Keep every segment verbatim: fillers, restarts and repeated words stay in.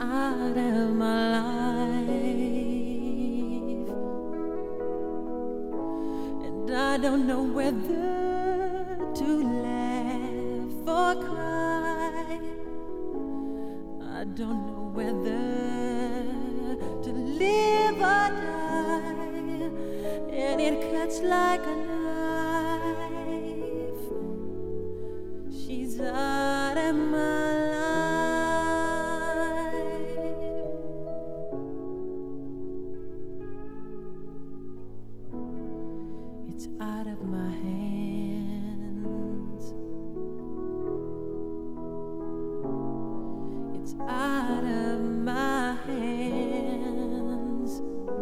out of my life, and I don't know whether to laugh or cry. I don't know whether to live or die, and it cuts like a knife. She's out of my life. It's out of my hands. It's out of my hands.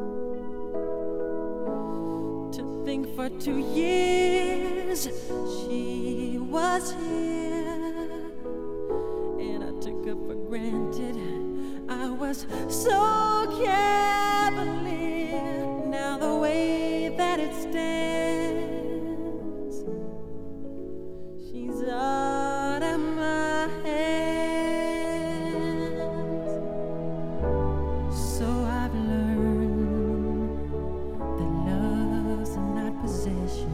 To think for two years she was here, and I took her for granted. I was so cavalier. Now the way that it stands, she's out of my hands. So I've learned that love's not possession,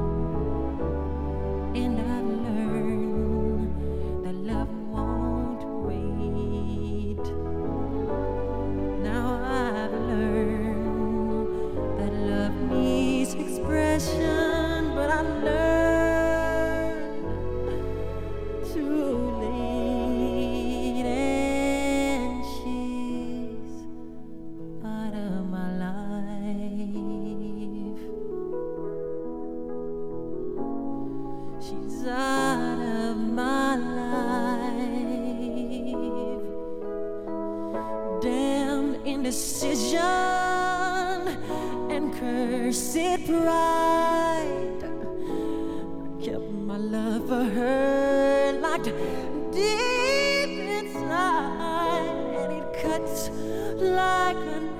and I've learned that love won't wait. Now I've learned that love needs expression, but I learned too late, and she's out of my life. She's out of my life. Damn indecision and cursed pride. I kept my love for her locked deep inside, and it cuts like a